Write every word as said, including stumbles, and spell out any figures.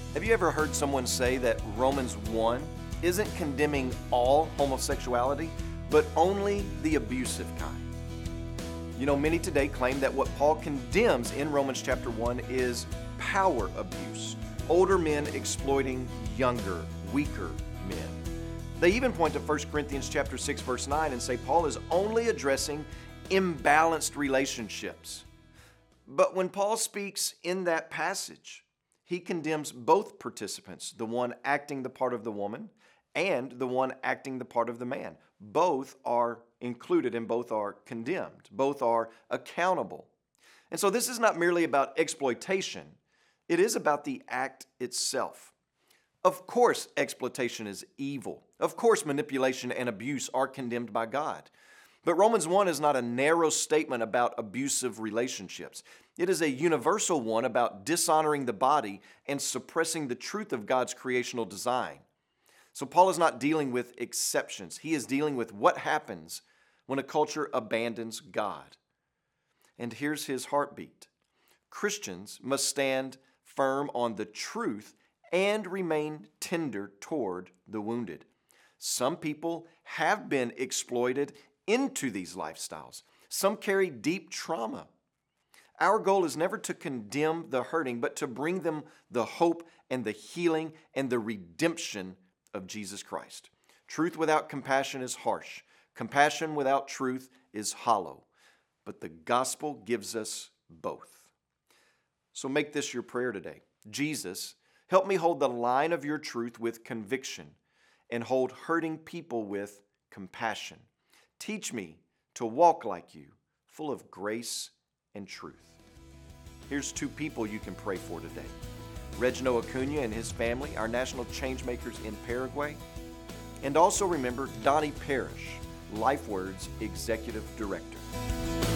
Have you ever heard someone say that Romans one isn't condemning all homosexuality, but only the abusive kind? You know, many today claim that what Paul condemns in Romans chapter one is power abuse, older men exploiting younger, weaker men. They even point to First Corinthians chapter six verse nine and say Paul is only addressing imbalanced relationships. But when Paul speaks in that passage, he condemns both participants, the one acting the part of the woman and the one acting the part of the man. Both are included and both are condemned. Both are accountable. And so this is not merely about exploitation. It is about the act itself. Of course, exploitation is evil. Of course, manipulation and abuse are condemned by God. But Romans one is not a narrow statement about abusive relationships. It is a universal one about dishonoring the body and suppressing the truth of God's creational design. So Paul is not dealing with exceptions. He is dealing with what happens when a culture abandons God. And here's his heartbeat. Christians must stand firm on the truth and remain tender toward the wounded. Some people have been exploited into these lifestyles. Some carry deep trauma. Our goal is never to condemn the hurting, but to bring them the hope and the healing and the redemption of Jesus Christ. Truth without compassion is harsh. Compassion without truth is hollow. But the gospel gives us both. So make this your prayer today. Jesus, help me hold the line of your truth with conviction and hold hurting people with compassion. Teach me to walk like you, full of grace and truth. Here's two people you can pray for today. Reginald Acuna and his family, our national change makers in Paraguay. And also remember Donnie Parrish, LifeWord's Executive Director.